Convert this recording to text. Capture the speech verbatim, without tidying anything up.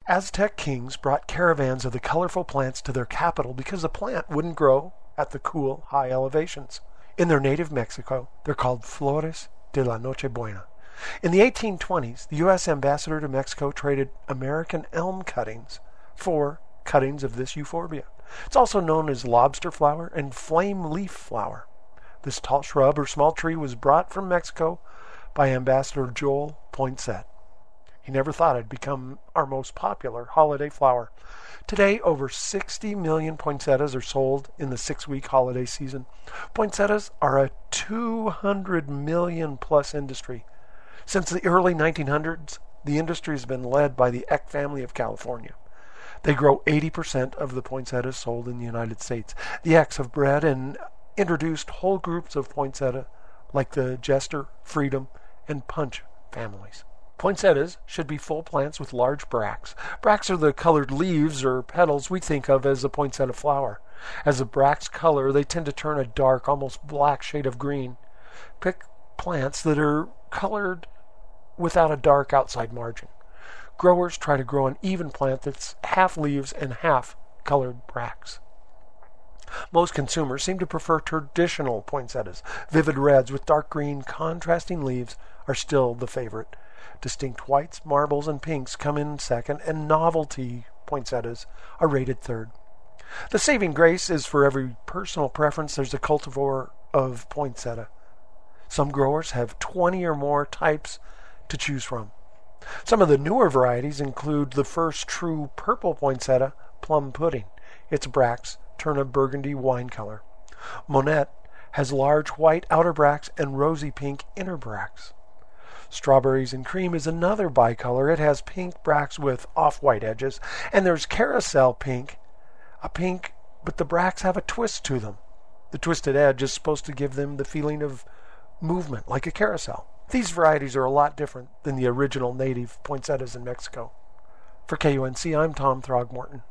Aztec kings brought caravans of the colorful plants to their capital because the plant wouldn't grow at the cool, high elevations. In their native Mexico, they're called Flores de la Nochebuena. In the eighteen twenties, the U S ambassador to Mexico traded American elm cuttings for cuttings of this euphorbia. It's also known as lobster flower and flame leaf flower. This tall shrub or small tree was brought from Mexico by Ambassador Joel Poinsett. He never thought it'd become our most popular holiday flower. Today, over sixty million poinsettias are sold in the six-week holiday season. Poinsettias are a two hundred million plus industry. Since the early nineteen hundreds, the industry has been led by the Eck family of California. They grow eighty percent of the poinsettias sold in the United States. The Ecks have bred and introduced whole groups of poinsettia like the Jester, Freedom, and Punch families. Poinsettias should be full plants with large bracts. Bracts are the colored leaves or petals we think of as a poinsettia flower. As the bracts color, they tend to turn a dark, almost black shade of green. Pick plants that are colored without a dark outside margin. Growers try to grow an even plant that's half leaves and half colored bracts. Most consumers seem to prefer traditional poinsettias. Vivid reds with dark green contrasting leaves are still the favorite. Distinct whites, marbles, and pinks come in second, and novelty poinsettias are rated third. The saving grace is for every personal preference. There's a cultivar of poinsettia. Some growers have twenty or more types to choose from. Some of the newer varieties include the first true purple poinsettia, Plum Pudding. Its bracts turn a burgundy wine color. Monette has large white outer bracts and rosy pink inner bracts. Strawberries and Cream is another bicolor. It has pink bracts with off-white edges. And there's Carousel Pink, a pink, but the bracts have a twist to them. The twisted edge is supposed to give them the feeling of movement, like a carousel. These varieties are a lot different than the original native poinsettias in Mexico. For K U N C, I'm Tom Throgmorton.